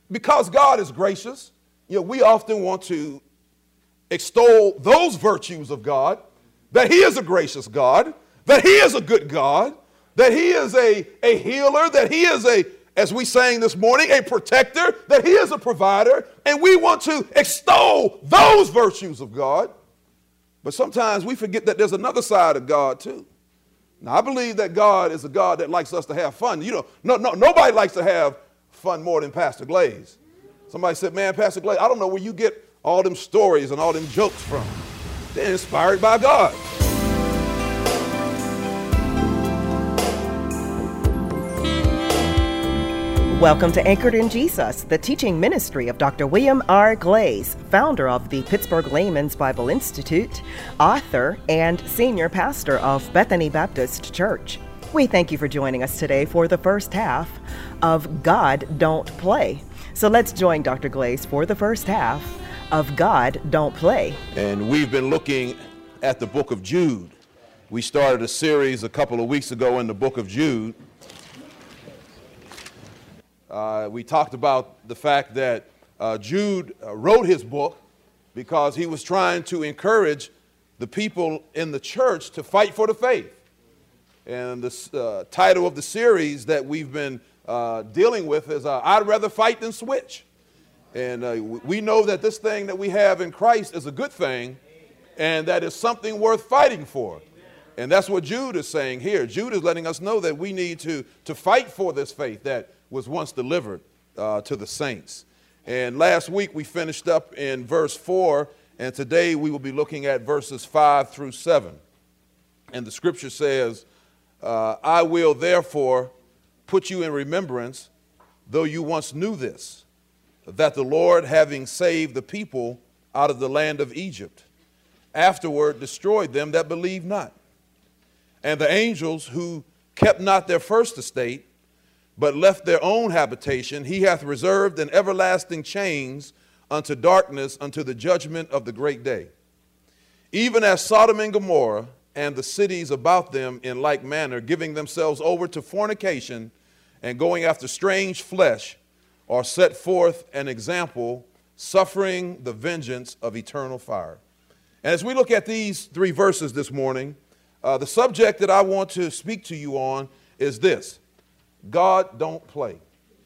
because God is gracious, we often want to extol those virtues of God, that he is a gracious God, that he is a good God, that he is a healer, that he is as we sang this morning, a protector, that he is a provider, and we want to extol those virtues of God. But sometimes we forget that there's another side of God too. Now, I believe that God is a God that likes us to have fun. Nobody likes to have fun more than Pastor Glaze. Somebody said, man, Pastor Glaze, I don't know where you get all them stories and all them jokes from. They're inspired by God. Welcome to Anchored in Jesus, the teaching ministry of Dr. William R. Glaze, founder of the Pittsburgh Layman's Bible Institute, author, and senior pastor of Bethany Baptist Church. We thank you for joining us today for the first half of God Don't Play. So let's join Dr. Glaze for the first half of God Don't Play. And we've been looking at the book of Jude. We started a series a couple of weeks ago in the book of Jude. We talked about the fact that Jude wrote his book because he was trying to encourage the people in the church to fight for the faith. And the title of the series that we've been dealing with is I'd Rather Fight Than Switch. And we know that this thing that we have in Christ is a good thing, and that is something worth fighting for. And that's what Jude is saying here. Jude is letting us know that we need to fight for this faith that was once delivered to the saints. And last week we finished up in verse 4, and today we will be looking at verses 5 through 7. And the scripture says, I will therefore put you in remembrance, though you once knew this, that the Lord, having saved the people out of the land of Egypt, afterward destroyed them that believed not. And the angels who kept not their first estate, but left their own habitation, he hath reserved in everlasting chains unto darkness, unto the judgment of the great day. Even as Sodom and Gomorrah and the cities about them in like manner, giving themselves over to fornication and going after strange flesh, are set forth an example, suffering the vengeance of eternal fire. And as we look at these three verses this morning, the subject that I want to speak to you on is this: God don't play.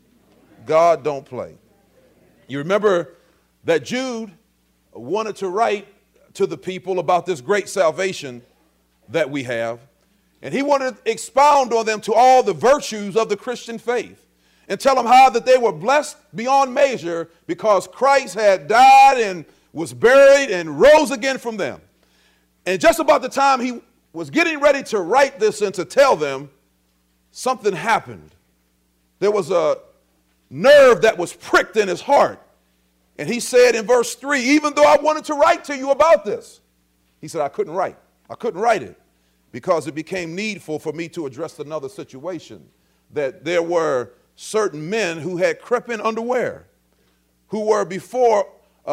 God don't play. You remember that Jude wanted to write to the people about this great salvation that we have, and he wanted to expound on them to all the virtues of the Christian faith and tell them how that they were blessed beyond measure because Christ had died and was buried and rose again from them. And just about the time he was getting ready to write this and to tell them, something happened. There was a nerve that was pricked in his heart. And he said in verse 3, even though I wanted to write to you about this, he said, I couldn't write. I couldn't write it because it became needful for me to address another situation, that there were certain men who had crept in unaware, who were before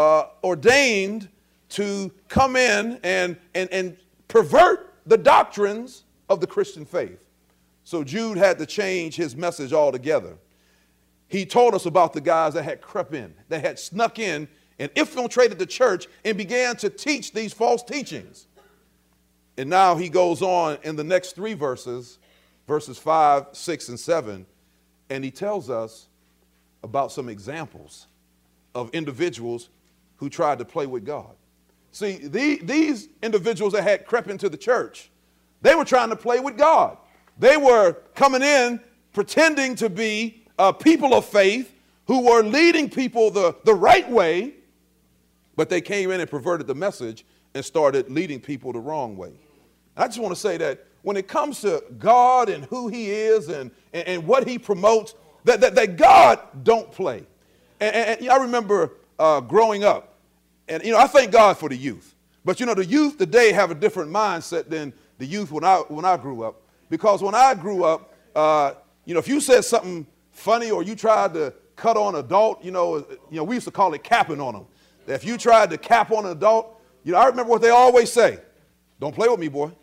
ordained to come in and pervert the doctrines of the Christian faith. So Jude had to change his message altogether. He told us about the guys that had crept in, that had snuck in and infiltrated the church and began to teach these false teachings. And now he goes on in the next three verses, verses 5, 6, and 7, and he tells us about some examples of individuals who tried to play with God. See, these individuals that had crept into the church, they were trying to play with God. They were coming in pretending to be people of faith who were leading people the right way, but they came in and perverted the message and started leading people the wrong way. I just want to say that when it comes to God and who he is and what he promotes, that God don't play. And I remember growing up, and, I thank God for the youth. But, the youth today have a different mindset than the youth when I grew up. Because when I grew up, if you said something funny or you tried to cut on an adult, we used to call it capping on them. If you tried to cap on an adult, I remember what they always say: don't play with me, boy.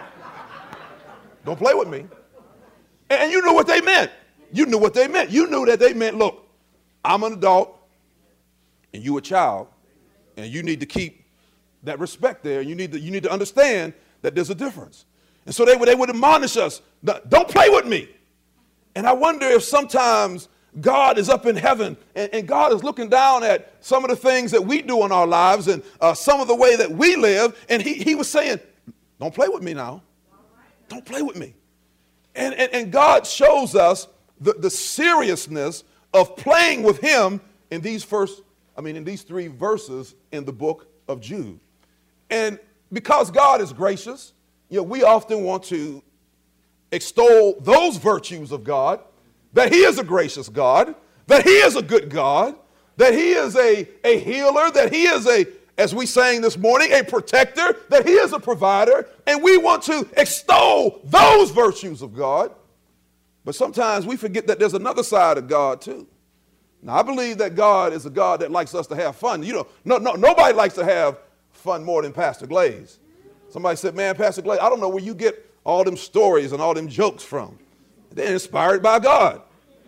Don't play with me. And you knew what they meant. You knew what they meant. You knew that they meant, look, I'm an adult and you a child, and you need to keep that respect there. You need to understand that there's a difference. And so they would admonish us, don't play with me. And I wonder if sometimes God is up in heaven and God is looking down at some of the things that we do in our lives and some of the way that we live. And he was saying, don't play with me now. Don't play with me. And God shows us the seriousness of playing with him in these three verses in the book of Jude. And because God is gracious, we often want to extol those virtues of God, that he is a gracious God, that he is a good God, that he is a healer, that he is as we sang this morning, a protector, that he is a provider, and we want to extol those virtues of God. But sometimes we forget that there's another side of God too. Now, I believe that God is a God that likes us to have fun. Nobody likes to have fun more than Pastor Glaze. Somebody said, man, Pastor Glaze, I don't know where you get all them stories and all them jokes from. They're inspired by God.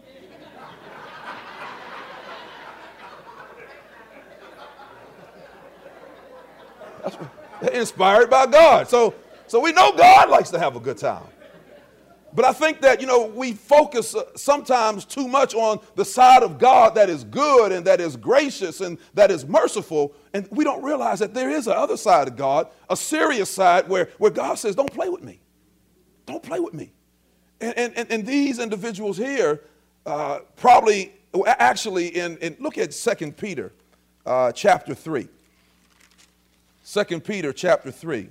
They're inspired by God. So we know God likes to have a good time. But I think that, we focus sometimes too much on the side of God that is good and that is gracious and that is merciful. And we don't realize that there is a other side of God, a serious side where God says, don't play with me. Don't play with me. And these individuals here probably actually look at 2 Peter chapter 3. 2 Peter chapter 3.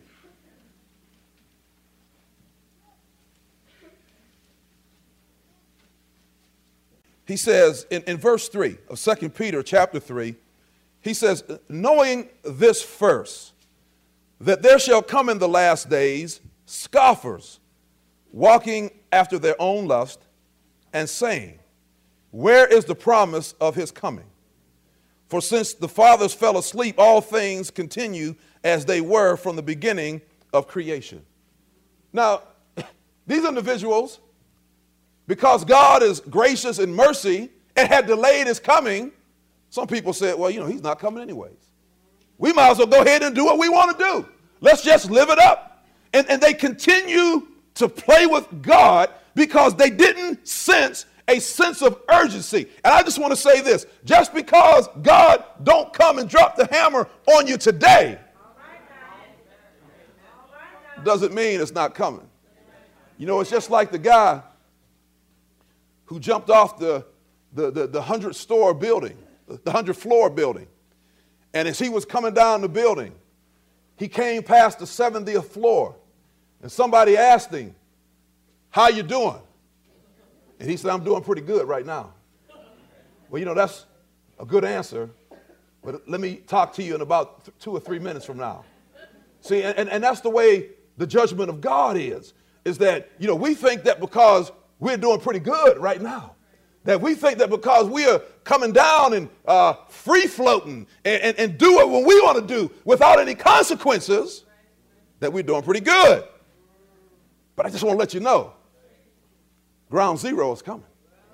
He says in verse 3 of 2 Peter chapter 3, he says, knowing this first, that there shall come in the last days scoffers, walking after their own lust, and saying, where is the promise of his coming? For since the fathers fell asleep, all things continue as they were from the beginning of creation. Now, these individuals, because God is gracious in mercy and had delayed his coming, some people said, well, he's not coming anyways. We might as well go ahead and do what we want to do. Let's just live it up. And they continue to play with God because they didn't sense a sense of urgency. And I just want to say this, just because God don't come and drop the hammer on you today doesn't mean it's not coming. It's just like the guy who jumped off the 100-story building, the 100-floor building. And as he was coming down the building, he came past the 70th floor. And somebody asked him, how you doing? And he said, I'm doing pretty good right now. Well, that's a good answer. But let me talk to you in about 2 or 3 minutes from now. See, and that's the way the judgment of God is that, we think that because we're doing pretty good right now, that we think that because we are coming down and free floating and do what we want to do without any consequences, that we're doing pretty good. But I just want to let you know, ground zero is coming.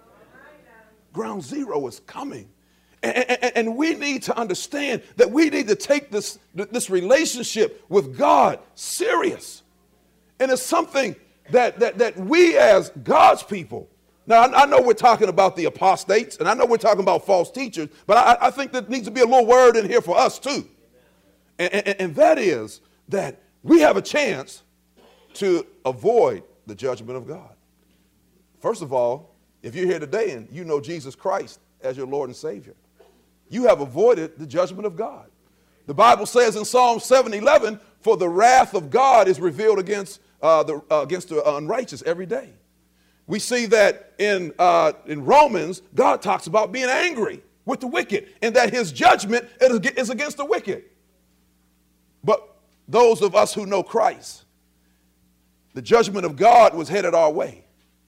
Ground zero is coming. And we need to understand that we need to take this relationship with God serious. And it's something that we as God's people, now I know we're talking about the apostates, and I know we're talking about false teachers, but I think there needs to be a little word in here for us too. And that is that we have a chance to avoid the judgment of God. First of all, if you're here today and you know Jesus Christ as your Lord and Savior, you have avoided the judgment of God. The Bible says in Psalm 7:11, for the wrath of God is revealed against the unrighteous every day. We see that in Romans, God talks about being angry with the wicked and that his judgment is against the wicked. But those of us who know Christ, the judgment of God was headed our way.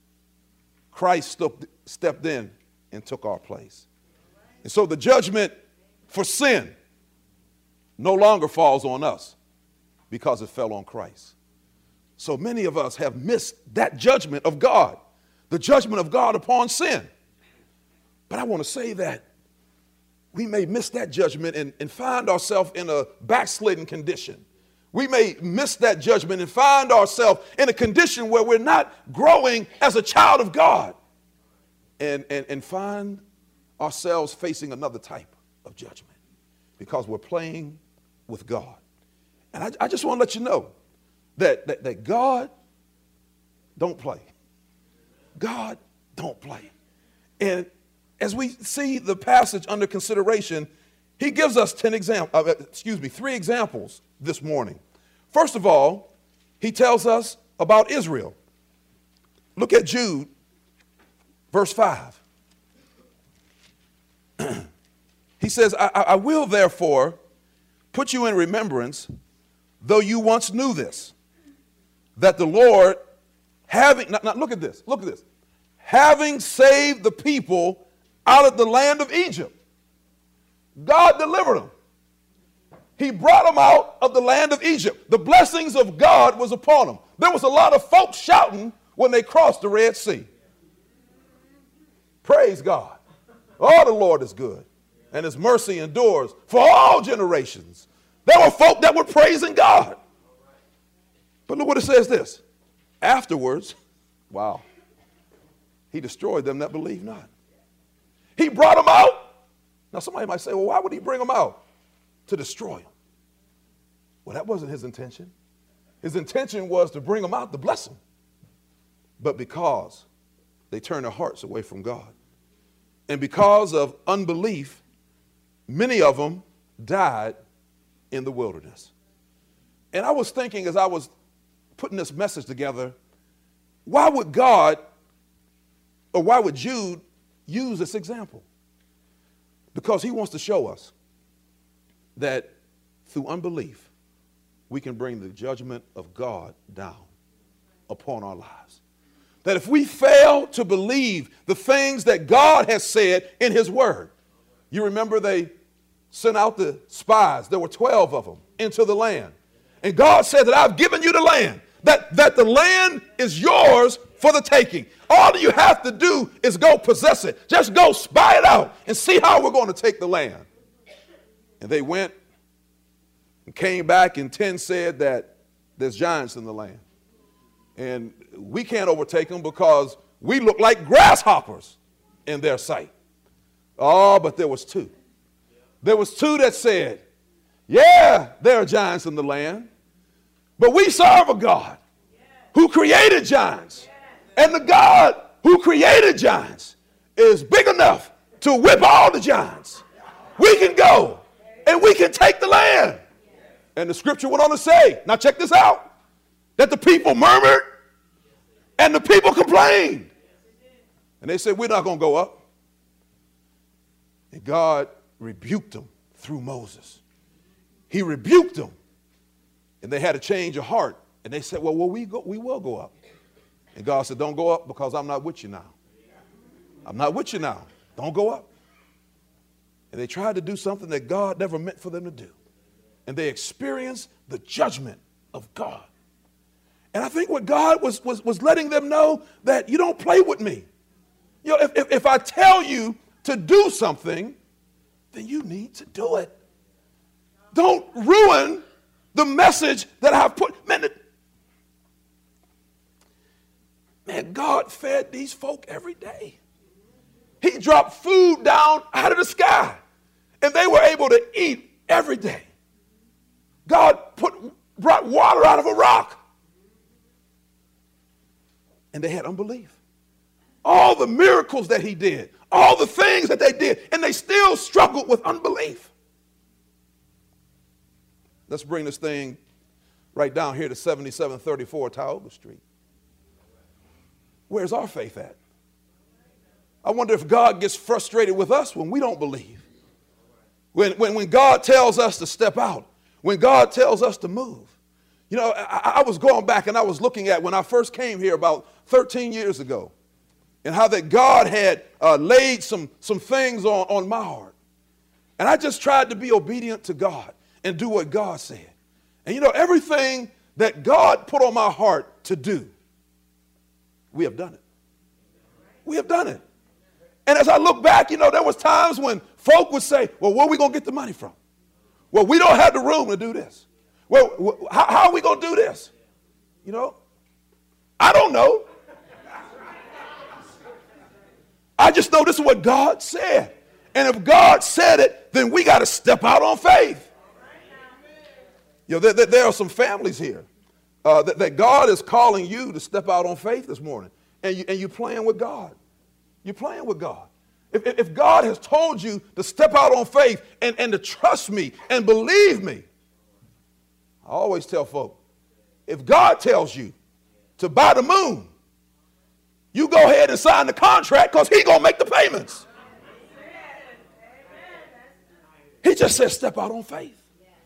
Christ stepped in and took our place. And so the judgment for sin no longer falls on us because it fell on Christ. So many of us have missed that judgment of God, the judgment of God upon sin. But I want to say that we may miss that judgment and find ourselves in a backslidden condition. We may miss that judgment and find ourselves in a condition where we're not growing as a child of God and find ourselves facing another type of judgment because we're playing with God. And I just want to let you know that God don't play. God don't play. And as we see the passage under consideration, he gives us 3 examples this morning. First of all, he tells us about Israel. Look at Jude, verse 5. He says, I will therefore put you in remembrance, though you once knew this, that the Lord, look at this, having saved the people out of the land of Egypt, God delivered them. He brought them out of the land of Egypt. The blessings of God was upon them. There was a lot of folks shouting when they crossed the Red Sea. Praise God. Oh, the Lord is good, and his mercy endures for all generations. There were folk that were praising God. But look what it says this. Afterwards, wow, he destroyed them that believe not. He brought them out. Now somebody might say, well, why would he bring them out? To destroy them. Well, that wasn't his intention. His intention was to bring them out to bless them. But because they turned their hearts away from God, and because of unbelief, many of them died in the wilderness. And I was thinking as I was putting this message together, why would Jude use this example? Because he wants to show us that through unbelief, we can bring the judgment of God down upon our lives. That if we fail to believe the things that God has said in his word, you remember they sent out the spies, there were 12 of them, into the land. And God said that I've given you the land, that the land is yours for the taking. All you have to do is go possess it. Just go spy it out and see how we're going to take the land. And they went and came back, and 10 said that there's giants in the land. And we can't overtake them because we look like grasshoppers in their sight. Oh, but there was 2. There was 2 that said, yeah, there are giants in the land, but we serve a God who created giants. And the God who created giants is big enough to whip all the giants. We can go and we can take the land. And the scripture went on to say, now check this out, that the people murmured and the people complained. And they said, we're not going to go up. And God rebuked them through Moses. He rebuked them. And they had a change of heart. And they said, well, we will go up. And God said, don't go up because I'm not with you now. I'm not with you now. Don't go up. And they tried to do something that God never meant for them to do. And they experienced the judgment of God. And I think what God was letting them know that you don't play with me. You know, if I tell you to do something, then you need to do it. Don't ruin the message that I've put. Man, God fed these folk every day. He dropped food down out of the sky, and they were able to eat every day. God brought water out of a rock, and they had unbelief. All the miracles that he did, all the things that they did, and they still struggled with unbelief. Let's bring this thing right down here to 7734 Tioga Street. Where's our faith at? I wonder if God gets frustrated with us when we don't believe. When God tells us to step out, when God tells us to move. You know, I was going back and I was looking at when I first came here about 13 years ago, and how that God had laid some things on my heart. And I just tried to be obedient to God and do what God said. And you know, everything that God put on my heart to do, we have done it. We have done it. And as I look back, there was times when folk would say, well, where are we going to get the money from? Well, we don't have the room to do this. Well, how are we going to do this? I don't know. I just know this is what God said. And if God said it, then we got to step out on faith. There are some families here that God is calling you to step out on faith this morning. And you're playing with God. You're playing with God. If God has told you to step out on faith and to trust me and believe me, I always tell folk, if God tells you to buy the moon, you go ahead and sign the contract because he's going to make the payments. He just says step out on faith.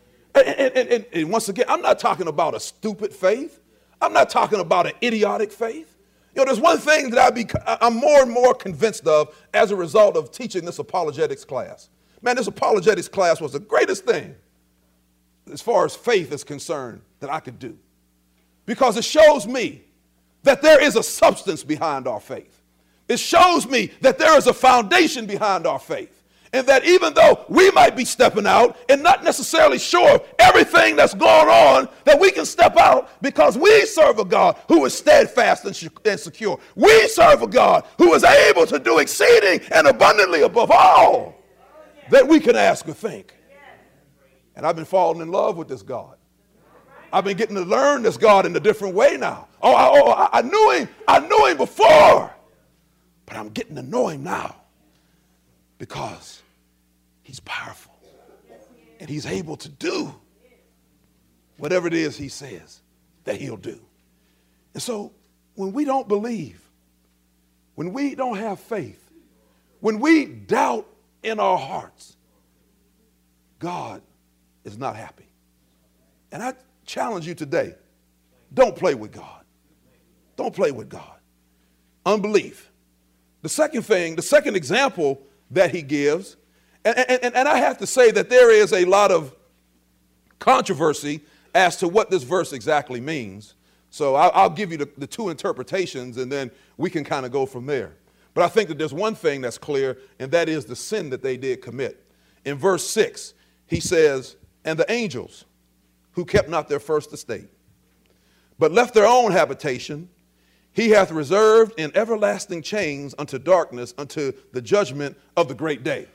And once again, I'm not talking about a stupid faith. I'm not talking about an idiotic faith. There's one thing that I'm more and more convinced of as a result of teaching this apologetics class. Man, this apologetics class was the greatest thing as far as faith is concerned that I could do. Because it shows me that there is a substance behind our faith. It shows me that there is a foundation behind our faith. And that even though we might be stepping out and not necessarily sure of everything that's going on, that we can step out because we serve a God who is steadfast and secure. We serve a God who is able to do exceeding and abundantly above all that we can ask or think. And I've been falling in love with this God. I've been getting to learn this God in a different way now. I knew him before, but I'm getting to know him now because he's powerful and he's able to do whatever it is he says that he'll do. And so when we don't believe, when we don't have faith, when we doubt in our hearts, God is not happy. And I challenge you today, don't play with God. Don't play with God. Unbelief. The second example that he gives, and I have to say that there is a lot of controversy as to what this verse exactly means. So I'll give you the two interpretations, and then we can kind of go from there. But I think that there's one thing that's clear, and that is the sin that they did commit. In verse 6, he says, and the angels who kept not their first estate, but left their own habitation, he hath reserved in everlasting chains unto darkness, unto the judgment of the great day.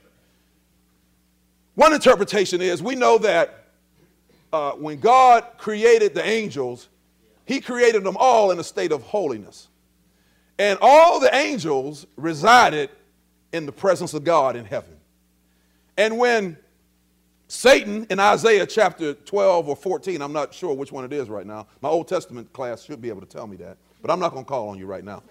One interpretation is we know that when God created the angels, he created them all in a state of holiness. And all the angels resided in the presence of God in heaven. And when Satan in Isaiah chapter 12 or 14, I'm not sure which one it is right now. My Old Testament class should be able to tell me that, but I'm not going to call on you right now.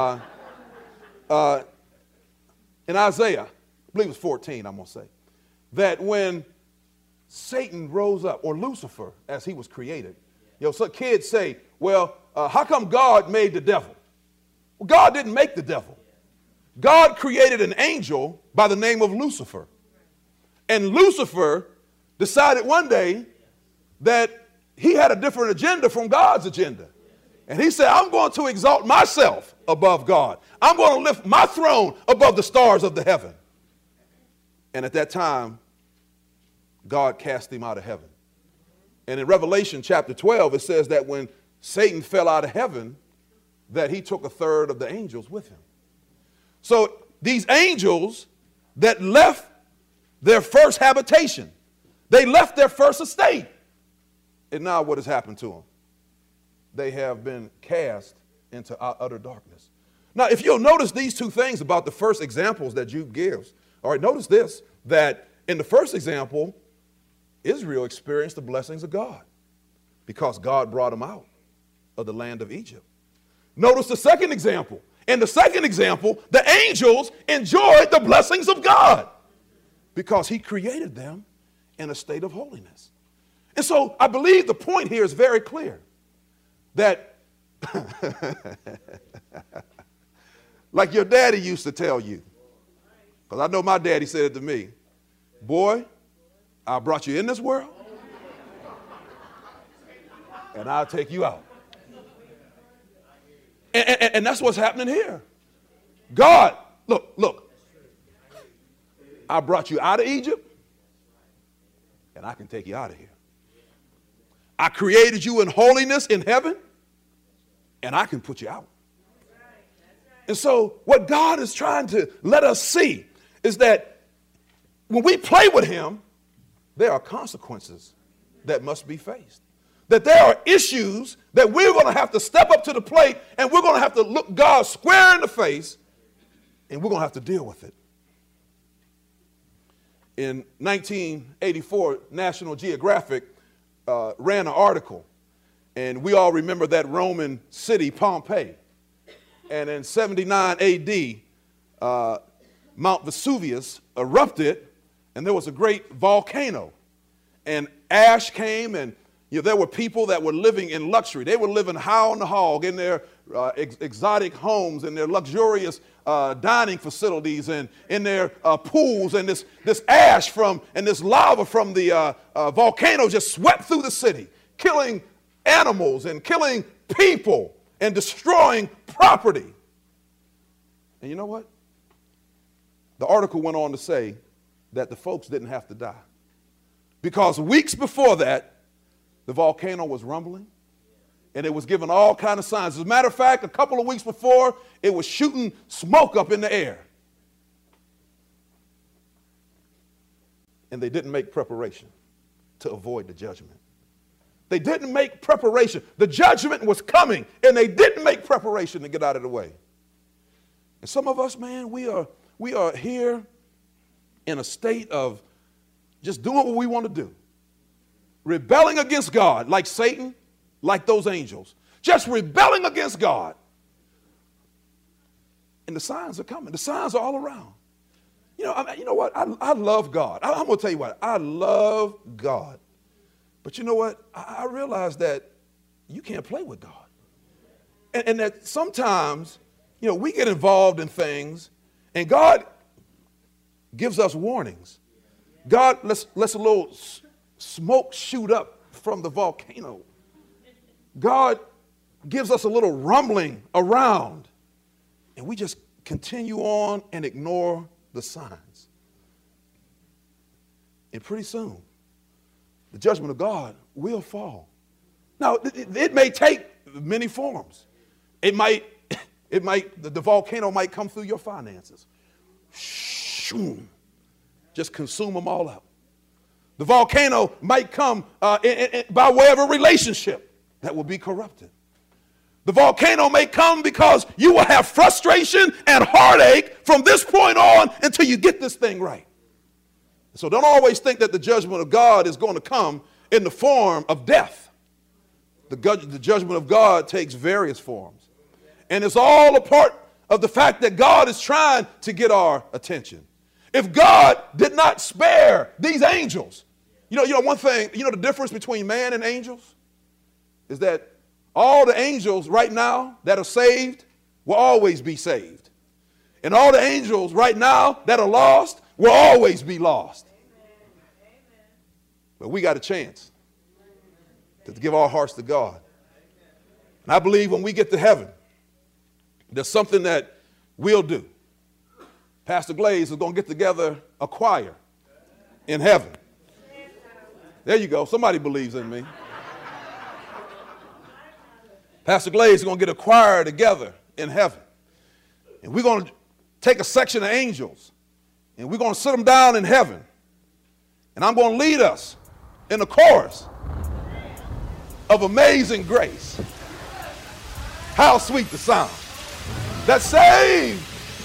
In Isaiah, I believe it's 14, I'm going to say, that when Satan rose up, or Lucifer, as he was created, so kids say, well, how come God made the devil? Well, God didn't make the devil. God created an angel by the name of Lucifer. And Lucifer decided one day that he had a different agenda from God's agenda. And he said, I'm going to exalt myself above God. I'm going to lift my throne above the stars of the heaven. And at that time, God cast him out of heaven. And in Revelation chapter 12, it says that when Satan fell out of heaven, that he took a third of the angels with him. So these angels that left their first habitation, they left their first estate. And now what has happened to them? They have been cast into utter darkness. Now, if you'll notice these two things about the first examples that Jude gives, all right, notice this, that in the first example, Israel experienced the blessings of God because God brought them out of the land of Egypt. Notice the second example. In the second example, the angels enjoyed the blessings of God because he created them in a state of holiness. And so I believe the point here is very clear that like your daddy used to tell you, because I know my daddy said it to me, boy, I brought you in this world and I'll take you out. And that's what's happening here. God, look, I brought you out of Egypt, and I can take you out of here. I created you in holiness in heaven, and I can put you out. And so what God is trying to let us see is that when we play with him, there are consequences that must be faced. That there are issues that we're going to have to step up to the plate, and we're going to have to look God square in the face, and we're going to have to deal with it. In 1984, National Geographic ran an article, and we all remember that Roman city, Pompeii. And in 79 AD, Mount Vesuvius erupted, and there was a great volcano. And ash came, and there were people that were living in luxury. They were living high on the hog in their exotic homes, in their luxurious dining facilities, and in their pools. And this ash and this lava from the volcano just swept through the city, killing animals and killing people and destroying property. And you know what? The article went on to say that the folks didn't have to die, because weeks before that, the volcano was rumbling, and it was giving all kinds of signs. As a matter of fact, a couple of weeks before, it was shooting smoke up in the air. And they didn't make preparation to avoid the judgment. They didn't make preparation. The judgment was coming, and they didn't make preparation to get out of the way. And some of us, man, we are here in a state of just doing what we want to do. Rebelling against God, like Satan, like those angels. Just rebelling against God. And the signs are coming. The signs are all around. You know what? I love God. I'm going to tell you what. I love God. But you know what? I realize that you can't play with God. And that sometimes, we get involved in things, and God gives us warnings. God lets a little smoke shoot up from the volcano. God gives us a little rumbling around, and we just continue on and ignore the signs. And pretty soon, the judgment of God will fall. Now, it may take many forms. The volcano might come through your finances. Just consume them all up. The volcano might come by way of a relationship that will be corrupted. The volcano may come because you will have frustration and heartache from this point on until you get this thing right. So don't always think that the judgment of God is going to come in the form of death. The judgment of God takes various forms. And it's all a part of the fact that God is trying to get our attention. If God did not spare these angels, one thing, the difference between man and angels is that all the angels right now that are saved will always be saved. And all the angels right now that are lost will always be lost. But we got a chance to give our hearts to God. And I believe when we get to heaven, there's something that we'll do. Pastor Glaze is going to get together a choir in heaven. There you go. Somebody believes in me. Pastor Glaze is going to get a choir together in heaven. And we're going to take a section of angels, and we're going to sit them down in heaven. And I'm going to lead us in a chorus of Amazing Grace. How sweet the sound that saved.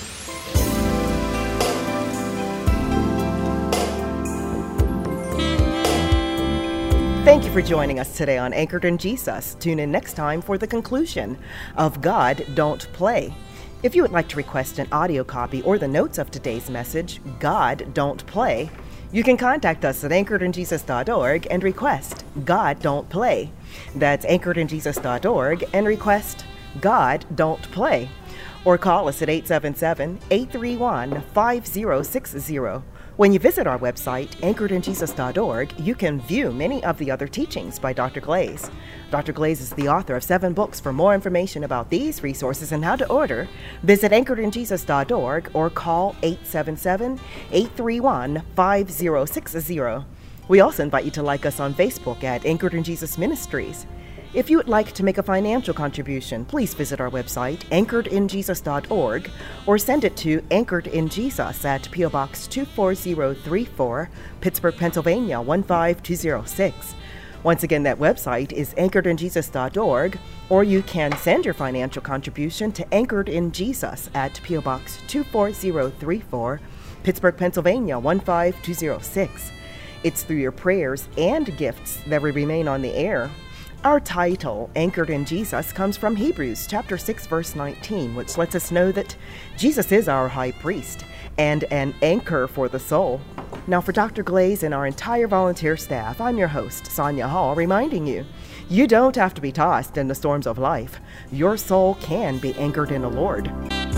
Thank you for joining us today on Anchored in Jesus. Tune in next time for the conclusion of God Don't Play. If you would like to request an audio copy or the notes of today's message, God Don't Play, you can contact us at anchoredinjesus.org and request God Don't Play. That's anchoredinjesus.org and request God Don't Play. Or call us at 877-831-5060. When you visit our website, anchoredinjesus.org, you can view many of the other teachings by Dr. Glaze. Dr. Glaze is the author of 7 books. For more information about these resources and how to order, visit anchoredinjesus.org or call 877-831-5060. We also invite you to like us on Facebook at Anchored in Jesus Ministries. If you would like to make a financial contribution, please visit our website, anchoredinjesus.org, or send it to Anchored in Jesus at P.O. Box 24034, Pittsburgh, Pennsylvania 15206. Once again, that website is anchoredinjesus.org, or you can send your financial contribution to Anchored in Jesus at P.O. Box 24034, Pittsburgh, Pennsylvania 15206. It's through your prayers and gifts that we remain on the air. Our title, Anchored in Jesus, comes from Hebrews chapter 6, verse 19, which lets us know that Jesus is our high priest and an anchor for the soul. Now, for Dr. Glaze and our entire volunteer staff, I'm your host, Sonia Hall, reminding you, you don't have to be tossed in the storms of life. Your soul can be anchored in the Lord.